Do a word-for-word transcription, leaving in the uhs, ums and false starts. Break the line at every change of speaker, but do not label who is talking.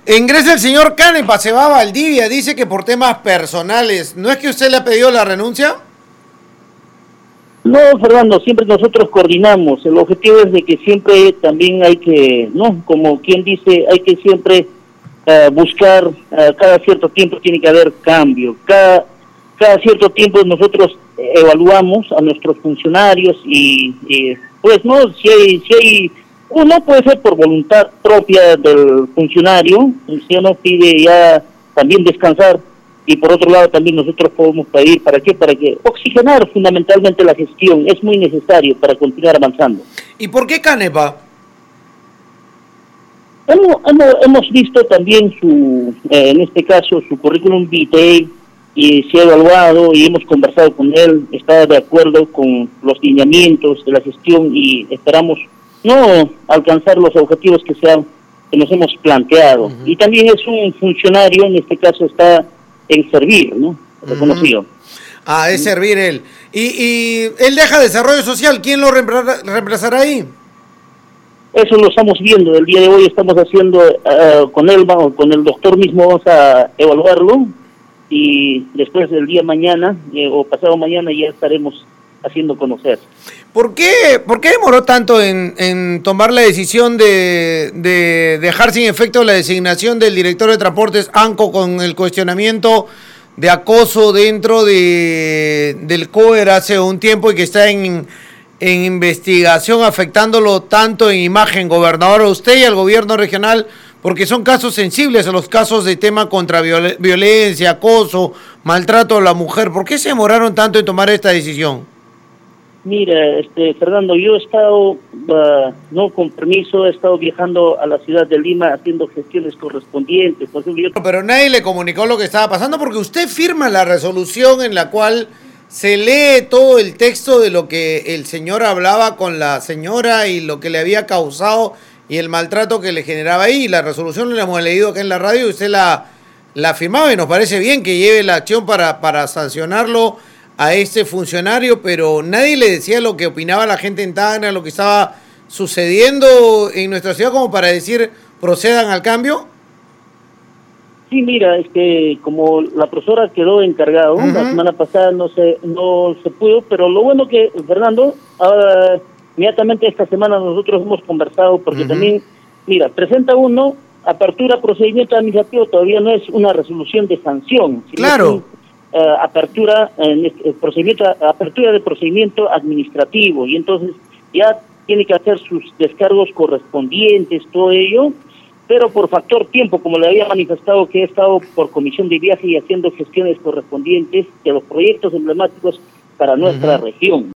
Ingresa el señor Canepa, se va a Valdivia, dice que por temas personales. ¿No es que usted le ha pedido la renuncia?
No, Fernando, siempre nosotros coordinamos. El objetivo es de que siempre también hay que, ¿no? Como quien dice, hay que siempre uh, buscar, uh, cada cierto tiempo tiene que haber cambio. Cada, cada cierto tiempo nosotros evaluamos a nuestros funcionarios y, y pues, ¿no? Si hay, si hay, uno puede ser por voluntad propia del funcionario, si uno pide ya también descansar. Y por otro lado también nosotros podemos pedir, ¿para qué? Para que oxigenar fundamentalmente la gestión, es muy necesario para continuar avanzando.
¿Y por qué Canepa?
Hemos, hemos, hemos visto también su, eh, en este caso, su currículum vitae, y se ha evaluado y hemos conversado con él, está de acuerdo con los lineamientos de la gestión y esperamos no alcanzar los objetivos que, se han, que nos hemos planteado. Uh-huh. Y también es un funcionario, en este caso está en servir, ¿no? Reconocido.
Uh-huh. Ah, es servir él. Y, y él deja desarrollo social, ¿quién lo reemplazará ahí?
Eso lo estamos viendo, el día de hoy estamos haciendo uh, con él, vamos, con el doctor mismo vamos a evaluarlo y después del día mañana eh, o pasado mañana ya estaremos haciendo conocer.
¿Por qué, por qué demoró tanto en, en tomar la decisión de, de dejar sin efecto la designación del director de transportes ANCO con el cuestionamiento de acoso dentro de del C O E R hace un tiempo y que está en, en investigación afectándolo tanto en imagen, gobernador, a usted y al gobierno regional, porque son casos sensibles a los casos de tema contra viol- violencia, acoso, maltrato a la mujer? ¿Por qué se demoraron tanto en tomar esta decisión?
Mira, este, Fernando, yo he estado, uh, no con permiso, he estado viajando a la ciudad de Lima haciendo gestiones correspondientes. Por ejemplo, yo...
Pero nadie le comunicó lo que estaba pasando porque usted firma la resolución en la cual se lee todo el texto de lo que el señor hablaba con la señora y lo que le había causado y el maltrato que le generaba ahí. La resolución la hemos leído acá en la radio y usted la, la firmaba y nos parece bien que lleve la acción para, para sancionarlo a este funcionario, pero nadie le decía lo que opinaba la gente en Tacna, lo que estaba sucediendo en nuestra ciudad como para decir procedan al cambio.
Sí, mira, es que como la profesora quedó encargada, uh-huh. La semana pasada no se no se pudo, pero lo bueno que, Fernando, uh, inmediatamente esta semana nosotros hemos conversado porque uh-huh. también, mira, presenta uno, apertura procedimiento administrativo, todavía no es una resolución de sanción.
Claro.
Uh, apertura en el procedimiento apertura de procedimiento administrativo y entonces ya tiene que hacer sus descargos correspondientes, todo ello, pero por factor tiempo, como le había manifestado que he estado por comisión de viaje y haciendo gestiones correspondientes de los proyectos emblemáticos para nuestra uh-huh. región.